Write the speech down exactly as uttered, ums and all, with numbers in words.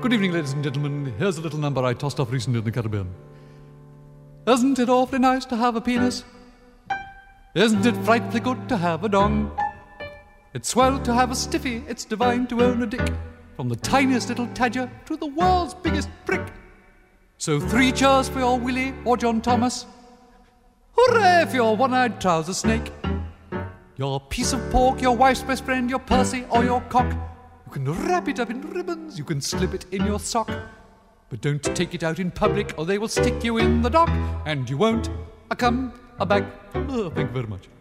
Good evening, ladies and gentlemen. Here's a little number I tossed off recently in the Caribbean. Isn't it awfully nice to have a penis? Isn't it frightfully good to have a dong? It's swell to have a stiffy, it's divine to own a dick. From the tiniest little tadger to the world's biggest prick. So three cheers for your Willie or John Thomas. Hooray for your one-eyed trouser snake. Your piece of pork, your wife's best friend, your Percy or your cock. You can wrap it up in ribbons, you can slip it in your sock. But don't take it out in public or they will stick you in the dock. And you won't a come a back. Oh, thank you very much.